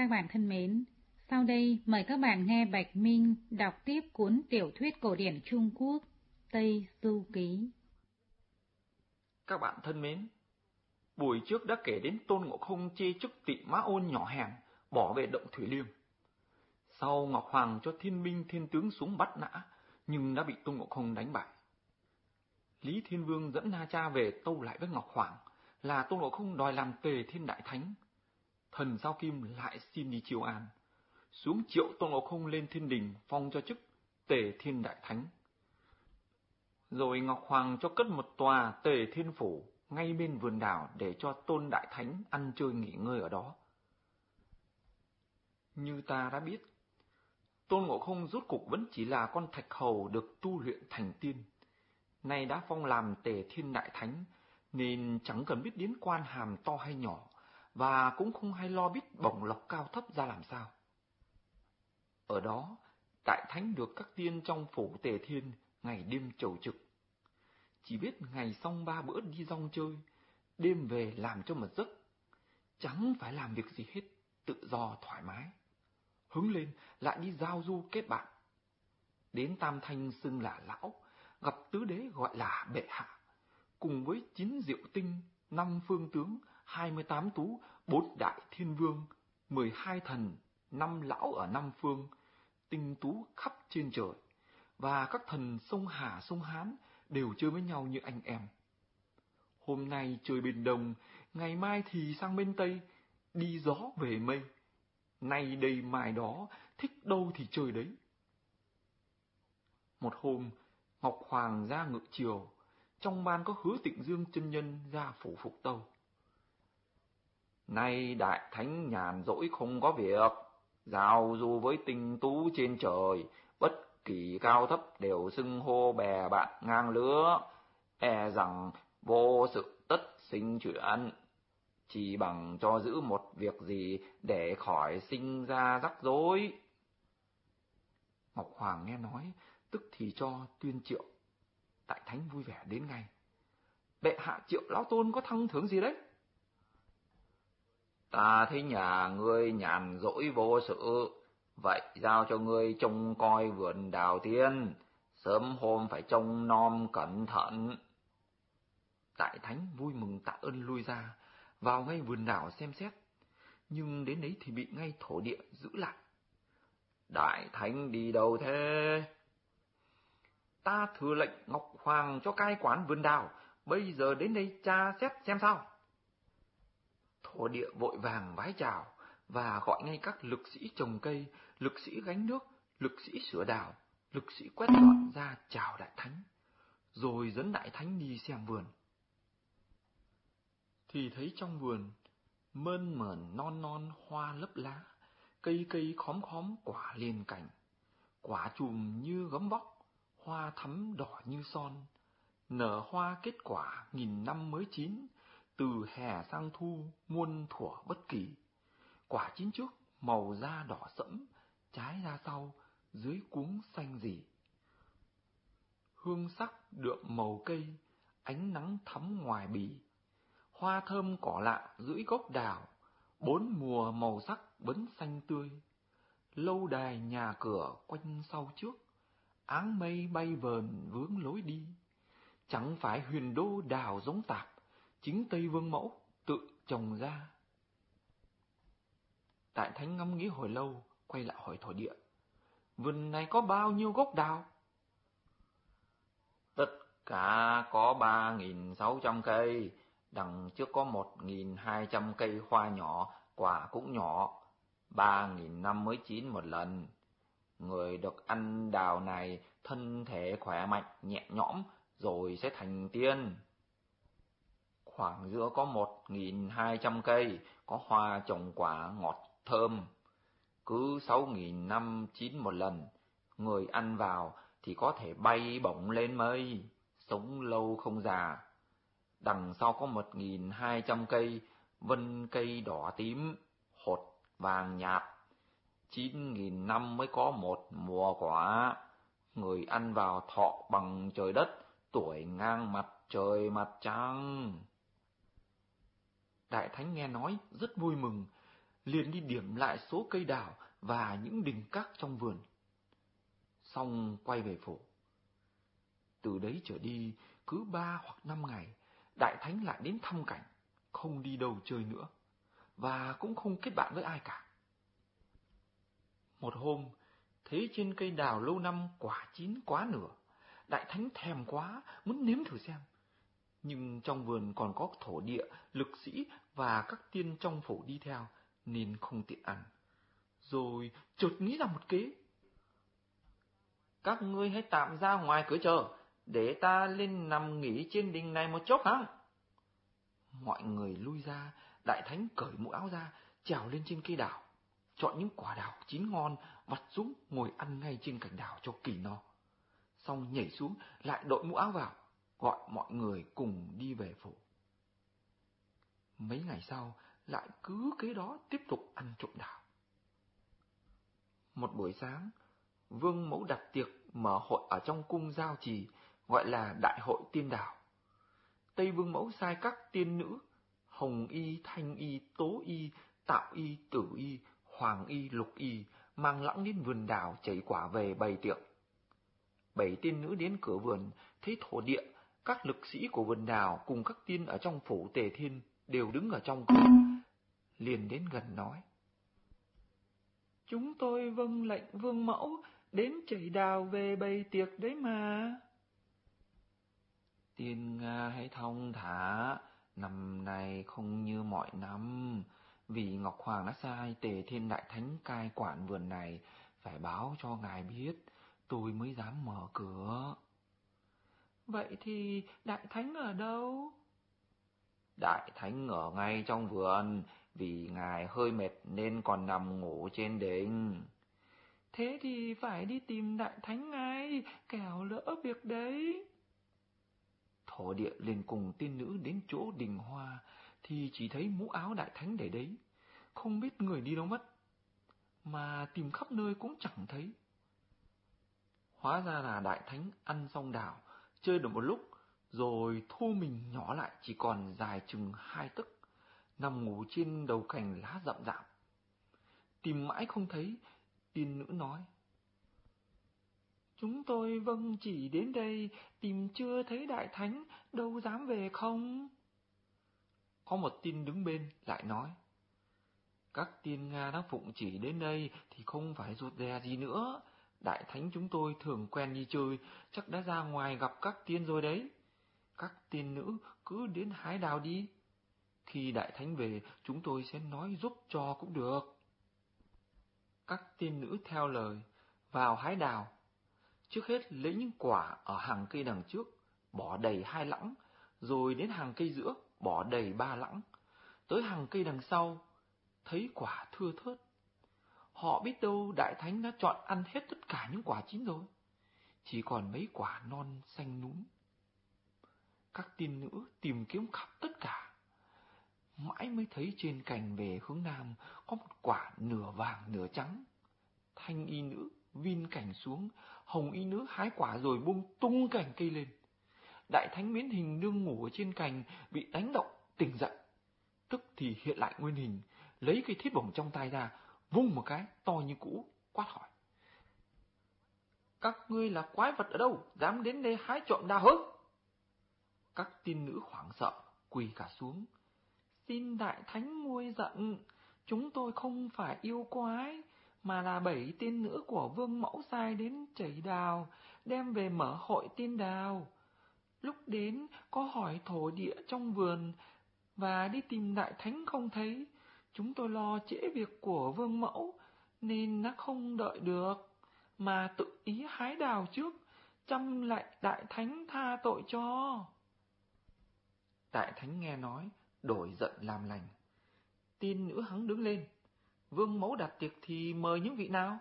bạn thân mến, sau đây mời các bạn nghe Bạch Minh đọc tiếp cuốn tiểu thuyết cổ điển Trung Quốc Tây Du Ký. Các bạn thân mến, buổi trước đã kể đến Tôn Ngộ Không chê chức Tị Mã Ôn nhỏ hèn, bỏ về động Thủy Liêm. Sau Ngọc Hoàng cho thiên binh thiên tướng xuống bắt nã, nhưng đã bị Tôn Ngộ Không đánh bại. Lý Thiên Vương dẫn Na Cha về tâu lại với Ngọc Hoàng là Tôn Ngộ Không đòi làm Tề Thiên Đại Thánh. Thần Sao Kim lại xin đi chiêu an, xuống triệu Tôn Ngộ Không lên thiên đình phong cho chức Tề Thiên Đại Thánh. Rồi Ngọc Hoàng cho cất một tòa Tề Thiên Phủ ngay bên vườn đào để cho Tôn Đại Thánh ăn chơi nghỉ ngơi ở đó. Như ta đã biết, Tôn Ngộ Không rốt cục vẫn chỉ là con thạch hầu được tu luyện thành tiên. Nay đã phong làm Tề Thiên Đại Thánh, nên chẳng cần biết đến quan hàm to hay nhỏ, và cũng không hay lo biết bổng lộc cao thấp ra làm sao. Ở đó, Đại Thánh được các tiên trong phủ Tề Thiên ngày đêm chầu trực. Chỉ biết ngày xong 3 bữa đi rong chơi, đêm về làm cho một giấc, chẳng phải làm việc gì hết, tự do thoải mái. Hứng lên lại đi giao du kết bạn. Đến Tam Thanh xưng là lão, gặp tứ đế gọi là bệ hạ, cùng với 9 diệu tinh, 5 phương tướng, 28 tú, 4 đại thiên vương, 12 thần, 5 lão ở 5 phương, tinh tú khắp trên trời, và các thần sông Hà sông Hán đều chơi với nhau như anh em. Hôm nay chơi bên Đông, ngày mai thì sang bên Tây, đi gió về mây. Nay đây mai đó, thích đâu thì chơi đấy. Một hôm, Ngọc Hoàng ra ngự triều, trong ban có Hứa Tịnh Dương chân nhân ra phủ phục tâu. Nay Đại Thánh nhàn rỗi không có việc, giao du với tinh tú trên trời, bất kỳ cao thấp đều xưng hô bè bạn ngang lứa, e rằng vô sự tất sinh chuyện, chỉ bằng cho giữ một việc gì để khỏi sinh ra rắc rối. Ngọc Hoàng nghe nói, tức thì cho tuyên triệu. Đại Thánh vui vẻ đến ngay. Bệ hạ triệu lão tôn có thăng thưởng gì đấy? Ta thấy nhà ngươi nhàn rỗi vô sự, vậy giao cho ngươi trông coi vườn đào tiên, sớm hôm phải trông nom cẩn thận. Đại Thánh vui mừng tạ ơn lui ra, vào ngay vườn đào xem xét, nhưng đến đấy thì bị ngay thổ địa giữ lại. Đại Thánh đi đâu thế? Ta thừa lệnh Ngọc Hoàng cho cai quản vườn đào, bây giờ đến đây tra xét xem sao. Thổ địa vội vàng vái chào và gọi ngay các lực sĩ trồng cây, lực sĩ gánh nước, lực sĩ sửa đào, lực sĩ quét dọn ra chào Đại Thánh, rồi dẫn Đại Thánh đi xem vườn. Thì thấy trong vườn mơn mởn non non hoa lấp lá, cây cây khóm khóm quả liền cành, quả chùm như gấm vóc, hoa thắm đỏ như son, nở hoa kết quả nghìn năm mới chín, từ hè sang thu muôn thuở bất kỳ. Quả chín trước màu da đỏ sẫm, trái ra sau dưới cuống xanh rì. Hương sắc đượm màu cây, ánh nắng thắm ngoài bì. Hoa thơm cỏ lạ dưới gốc đào, 4 mùa màu sắc bấn xanh tươi. Lâu đài nhà cửa quanh sau trước, áng mây bay vờn vướng lối đi. Chẳng phải huyền đô đào giống tạp, chính Tây Vương mẫu tự trồng ra. Đại Thánh ngẫm nghĩ hồi lâu, quay lại hỏi thổ địa. Vườn này có bao nhiêu gốc đào? Tất cả có 3.600 cây, đằng trước có 1.200 cây hoa nhỏ, quả cũng nhỏ, 3.000 năm mới chín một lần. Người được ăn đào này thân thể khỏe mạnh, nhẹ nhõm, rồi sẽ thành tiên. Khoảng giữa có 1.200 cây, có hoa trồng quả ngọt thơm. Cứ 6.000 năm chín một lần, người ăn vào thì có thể bay bổng lên mây, sống lâu không già. Đằng sau có 1.200 cây, vân cây đỏ tím, hột vàng nhạt. 9.000 năm mới có một mùa quả, người ăn vào thọ bằng trời đất, tuổi ngang mặt trời mặt trăng. Đại Thánh nghe nói rất vui mừng, liền đi điểm lại số cây đào và những đình các trong vườn. Xong quay về phủ. Từ đấy trở đi, cứ 3 hoặc 5 ngày, Đại Thánh lại đến thăm Cảnh, không đi đâu chơi nữa, và cũng không kết bạn với ai cả. Một hôm, thấy trên cây đào lâu năm quả chín quá nửa, Đại Thánh thèm quá, muốn nếm thử xem. Nhưng trong vườn còn có thổ địa, lực sĩ và các tiên trong phủ đi theo, nên không tiện ăn. Rồi chợt nghĩ ra một kế. Các ngươi hãy tạm ra ngoài cửa chờ, để ta lên nằm nghỉ trên đình này một chốc hả? Mọi người lui ra, Đại Thánh cởi mũ áo ra, trèo lên trên cây đào, chọn những quả đào chín ngon, vặt xuống ngồi ăn ngay trên cành đào cho kỳ no. Xong nhảy xuống, lại đội mũ áo vào, gọi mọi người cùng đi về phủ. Mấy ngày sau, lại cứ kế đó tiếp tục ăn trộm đào. Một buổi sáng, Vương Mẫu đặt tiệc mở hội ở trong cung Giao Trì, gọi là Đại hội Tiên Đào. Tây Vương Mẫu sai các tiên nữ Hồng Y, Thanh Y, Tố Y, Tạo Y, Tử Y, Hoàng Y, Lục Y mang lẵng đến vườn đào chảy quả về bày tiệc. 7 tiên nữ đến cửa vườn, thấy thổ địa, các lực sĩ của vườn đào cùng các tiên ở trong phủ Tề Thiên đều đứng ở trong cửa, liền đến gần nói: Chúng tôi vâng lệnh Vương Mẫu đến chảy đào về bày tiệc đấy mà. Tiên Nga hãy thong thả, năm nay không như mọi năm, vì Ngọc Hoàng đã sai Tề Thiên Đại Thánh cai quản vườn này, phải báo cho ngài biết, tôi mới dám mở cửa. Vậy thì Đại Thánh ở đâu? Đại Thánh ở ngay trong vườn, vì ngài hơi mệt nên còn nằm ngủ trên đình. Thế thì phải đi tìm Đại Thánh ngay, kẻo lỡ việc đấy. Thổ địa liền cùng tiên nữ đến chỗ đình hoa, thì chỉ thấy mũ áo Đại Thánh để đấy, không biết người đi đâu mất, mà tìm khắp nơi cũng chẳng thấy. Hóa ra là Đại Thánh ăn xong đào, chơi được một lúc, rồi thu mình nhỏ lại chỉ còn dài chừng 2 tấc, nằm ngủ trên đầu cành lá rậm rạp. Tìm mãi không thấy, tiên nữ nói: Chúng tôi vâng chỉ đến đây, tìm chưa thấy Đại Thánh, đâu dám về không? Có một tiên đứng bên lại nói: Các tiên Nga đã phụng chỉ đến đây thì không phải rụt rè gì nữa. Đại Thánh chúng tôi thường quen đi chơi, chắc đã ra ngoài gặp các tiên rồi đấy. Các tiên nữ cứ đến hái đào đi. Khi Đại Thánh về, chúng tôi sẽ nói giúp cho cũng được. Các tiên nữ theo lời, vào hái đào. Trước hết lấy những quả ở hàng cây đằng trước, bỏ đầy 2 lẵng, rồi đến hàng cây giữa, bỏ đầy 3 lẵng. Tới hàng cây đằng sau, thấy quả thưa thớt. Họ biết đâu Đại Thánh đã chọn ăn hết tất cả những quả chín rồi, chỉ còn mấy quả non xanh núm. Các tiên nữ tìm kiếm khắp tất cả, mãi mới thấy trên cành về hướng nam có một quả nửa vàng nửa trắng. Thanh y nữ vin cành xuống, hồng y nữ hái quả rồi buông tung cành cây lên. Đại Thánh biến hình đương ngủ ở trên cành, bị đánh động tỉnh dậy, tức thì hiện lại nguyên hình, lấy cây thiết bổng trong tay ra, vung một cái to như cũ, quát hỏi: Các ngươi là quái vật ở đâu, dám đến đây hái trộm đào hớ? Các tiên nữ hoảng sợ, quỳ cả xuống: Xin Đại Thánh nguôi giận, chúng tôi không phải yêu quái, mà là 7 tiên nữ của Vương Mẫu sai đến chảy đào, đem về mở hội tiên đào. Lúc đến có hỏi thổ địa trong vườn, và đi tìm Đại Thánh không thấy, chúng tôi lo trễ việc của Vương Mẫu, nên đã không đợi được, mà tự ý hái đào trước, chăm lại Đại Thánh tha tội cho. Đại Thánh nghe nói, đổi giận làm lành. Tiên nữ hắng đứng lên: Vương Mẫu đặt tiệc thì mời những vị nào?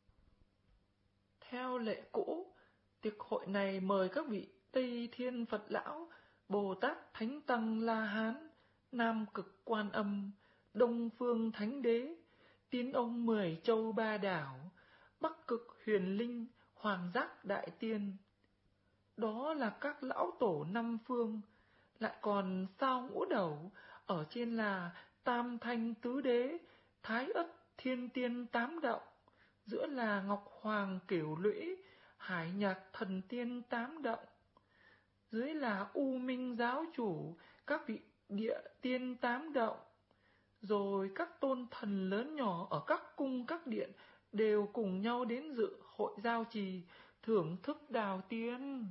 Theo lệ cũ, tiệc hội này mời các vị Tây Thiên Phật Lão, Bồ Tát Thánh Tăng La Hán, Nam Cực Quan Âm, Đông Phương Thánh Đế, Tiên Ông 10 Châu Ba Đảo, Bắc Cực Huyền Linh, Hoàng Giác Đại Tiên. Đó là các lão tổ 5 phương, lại còn sao ngũ đầu, ở trên là Tam Thanh Tứ Đế, Thái Ất Thiên Tiên Tám Động, giữa là Ngọc Hoàng Cửu Lũy, Hải Nhạc Thần Tiên Tám Động, dưới là U Minh Giáo Chủ, các vị địa tiên tám động, rồi các tôn thần lớn nhỏ ở các cung các điện đều cùng nhau đến dự hội giao trì, thưởng thức đào tiên.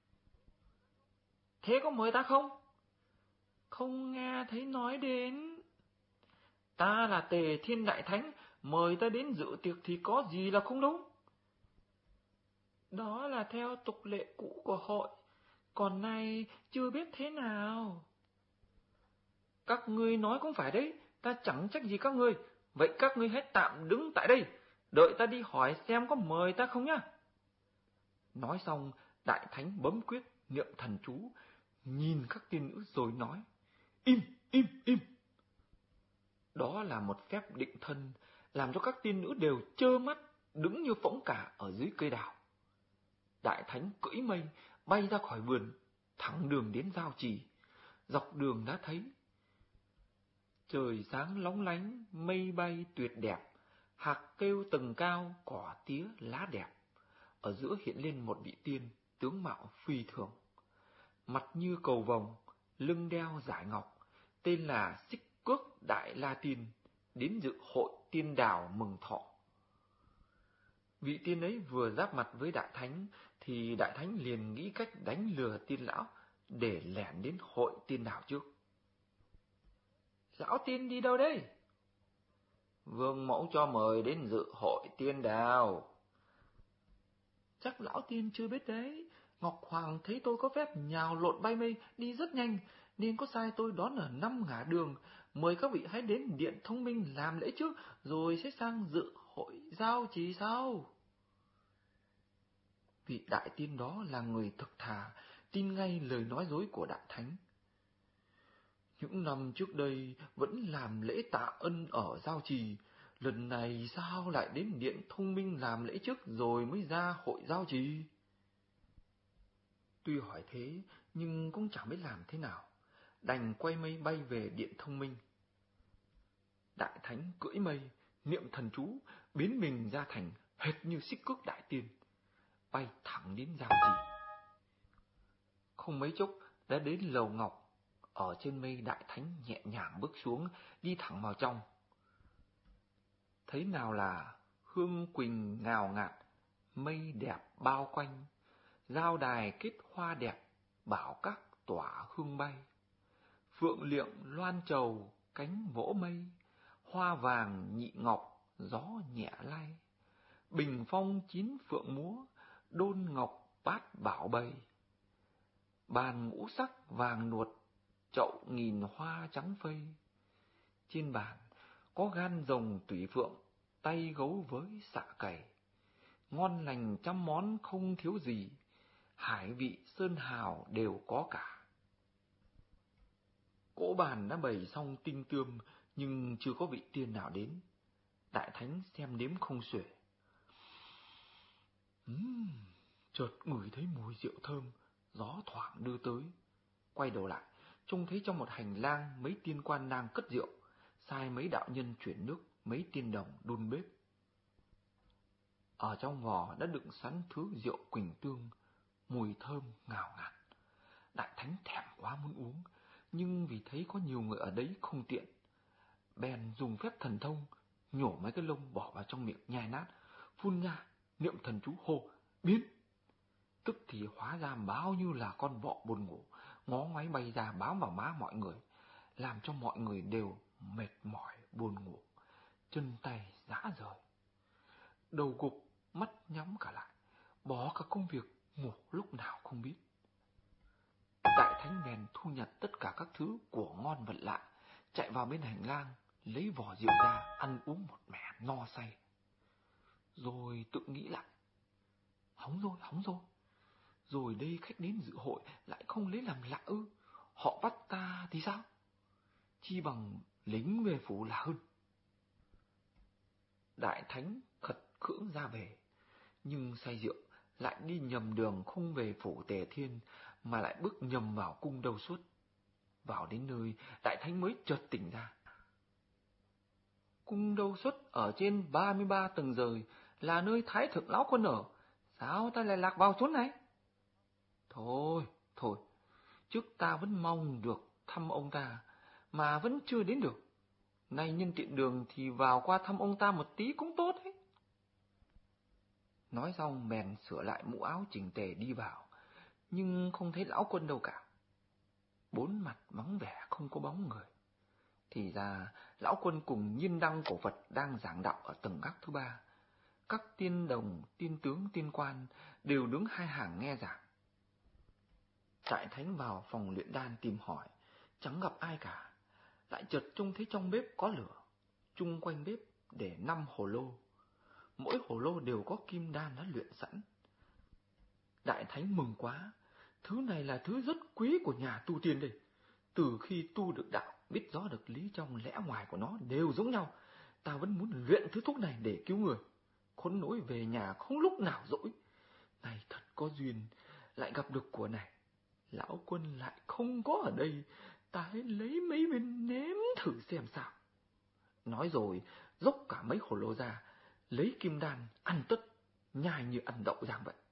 Thế có mời ta không? Không nghe thấy nói đến. Ta là Tề Thiên Đại Thánh, mời ta đến dự tiệc thì có gì là không đúng? Đó là theo tục lệ cũ của hội, còn nay chưa biết thế nào. Các ngươi nói cũng phải đấy, ta chẳng trách gì các ngươi. Vậy các ngươi hãy tạm đứng tại đây, đợi ta đi hỏi xem có mời ta không nhá. Nói xong, Đại Thánh bấm quyết niệm thần chú, nhìn các tiên nữ rồi nói: Im, im, im. Đó là một phép định thân, làm cho các tiên nữ đều trơ mắt, đứng như phỗng cả ở dưới cây đào. Đại Thánh cưỡi mây, bay ra khỏi vườn, thẳng đường đến giao trì. Dọc đường đã thấy trời sáng lóng lánh, mây bay tuyệt đẹp, hạc kêu tầng cao, cỏ tía lá đẹp. Ở giữa hiện lên một vị tiên, tướng mạo phi thường, mặt như cầu vồng, lưng đeo dải ngọc, tên là Xích Cước Đại La Tiên, đến dự hội tiên đào mừng thọ. Vị tiên ấy vừa giáp mặt với Đại Thánh, thì Đại Thánh liền nghĩ cách đánh lừa tiên lão để lẻn đến hội tiên đào trước. Lão tiên đi đâu đây? Vương mẫu cho mời đến dự hội tiên đào. Chắc lão tiên chưa biết đấy. Ngọc Hoàng thấy tôi có phép nhào lộn bay mây đi rất nhanh, nên có sai tôi đón ở 5 ngả đường. Mời các vị hãy đến điện thông minh làm lễ trước, rồi sẽ sang dự hội giao trì sau. Vị đại tiên đó là người thực thà, tin ngay lời nói dối của Đại Thánh. Những năm trước đây vẫn làm lễ tạ ân ở giao trì, lần này sao lại đến điện thông minh làm lễ trước rồi mới ra hội giao trì? Tuy hỏi thế, nhưng cũng chẳng biết làm thế nào, đành quay mây bay về điện thông minh. Đại Thánh cưỡi mây, niệm thần chú, biến mình ra thành hệt như Xích Cước Đại Tiên, bay thẳng đến giao trì. Không mấy chốc đã đến lầu ngọc. Ở trên mây, Đại Thánh nhẹ nhàng bước xuống, đi thẳng vào trong. Thấy nào là hương quỳnh ngào ngạt, mây đẹp bao quanh, giao đài kết hoa đẹp, bảo các tỏa hương bay. Phượng liệng loan trầu, cánh vỗ mây, hoa vàng nhị ngọc, gió nhẹ lay. Bình phong chín phượng múa, đôn ngọc bát bảo bày. Bàn ngũ sắc vàng nuột, chậu nghìn hoa trắng phây. Trên bàn có gan rồng tủy phượng, tay gấu với xạ cày. Ngon lành trăm món không thiếu gì, hải vị sơn hào đều có cả. Cỗ bàn đã bày xong tinh tươm, nhưng chưa có vị tiên nào đến. Đại Thánh xem đếm không xuể. Chợt ngửi thấy mùi rượu thơm, gió thoảng đưa tới. Quay đầu lại, trông thấy trong một hành lang mấy tiên quan đang cất rượu, sai mấy đạo nhân chuyển nước, mấy tiên đồng đun bếp. Ở trong vò đã đựng sẵn thứ rượu quỳnh tương, mùi thơm ngào ngạt. Đại Thánh thèm quá muốn uống, nhưng vì thấy có nhiều người ở đấy không tiện, bèn dùng phép thần thông, nhổ mấy cái lông bỏ vào trong miệng nhai nát, phun ra, niệm thần chú hô, biến. Tức thì hóa ra bao nhiêu là con vọ buồn ngủ, ngó ngoáy bay ra bám vào má mọi người, làm cho mọi người đều mệt mỏi buồn ngủ, chân tay rã rời. Đầu gục, mắt nhắm cả lại, bỏ cả công việc, ngủ lúc nào không biết. Đại Thánh bèn thu nhặt tất cả các thứ của ngon vật lạ, chạy vào bên hành lang, lấy vỏ rượu ra, ăn uống một mẻ no say. Rồi tự nghĩ lại, hỏng rồi. Rồi đây khách đến dự hội lại không lấy làm lạ ư? Họ bắt ta thì sao? Chi bằng lính về phủ là hơn. Đại Thánh khật khưỡng ra về, nhưng say rượu lại đi nhầm đường, không về phủ Tề Thiên mà lại bước nhầm vào cung Đâu Xuất. Vào đến nơi, Đại Thánh mới chợt tỉnh ra. Cung Đâu Xuất ở trên 33 tầng trời, là nơi Thái Thượng Lão Quân ở. Sao ta lại lạc vào chốn này? Thôi, trước ta vẫn mong được thăm ông ta, mà vẫn chưa đến được. Nay nhân tiện đường thì vào qua thăm ông ta một tí cũng tốt ấy. Nói xong bèn sửa lại mũ áo chỉnh tề đi vào, nhưng không thấy Lão Quân đâu cả. Bốn mặt vắng vẻ không có bóng người. Thì ra Lão Quân cùng Nhiên Đăng Cổ Phật đang giảng đạo ở tầng gác thứ 3. Các tiên đồng, tiên tướng, tiên quan đều đứng hai hàng nghe giảng. Đại Thánh vào phòng luyện đan tìm hỏi, chẳng gặp ai cả. Lại chợt trông thấy trong bếp có lửa, chung quanh bếp để 5 hồ lô. Mỗi hồ lô đều có kim đan đã luyện sẵn. Đại Thánh mừng quá, thứ này là thứ rất quý của nhà tu tiên đây. Từ khi tu được đạo, biết rõ được lý trong lẽ ngoài của nó đều giống nhau. Ta vẫn muốn luyện thứ thuốc này để cứu người. Khốn nỗi về nhà không lúc nào rỗi. Này thật có duyên, lại gặp được của này. Lão Quân lại không có ở đây, ta hãy lấy mấy viên nếm thử xem sao. Nói rồi, dốc cả mấy hồ lô ra, lấy kim đan, ăn tất, nhai như ăn đậu rang vậy.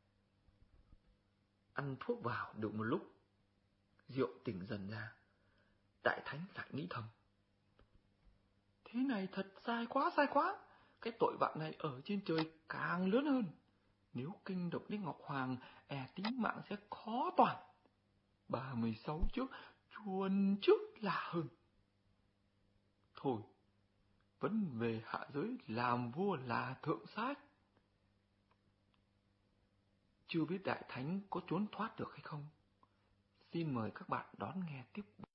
Ăn thuốc vào được một lúc, Diệu tỉnh dần ra. Đại Thánh lại nghĩ thầm: thế này thật sai quá. Cái tội vạ này ở trên trời càng lớn hơn. Nếu kinh động đến Ngọc Hoàng, tính mạng sẽ khó toàn. 36 trước, chuồn trước là hơn. Thôi, vẫn về hạ giới làm vua là thượng sách. Chưa biết Đại Thánh có trốn thoát được hay không? Xin mời các bạn đón nghe tiếp.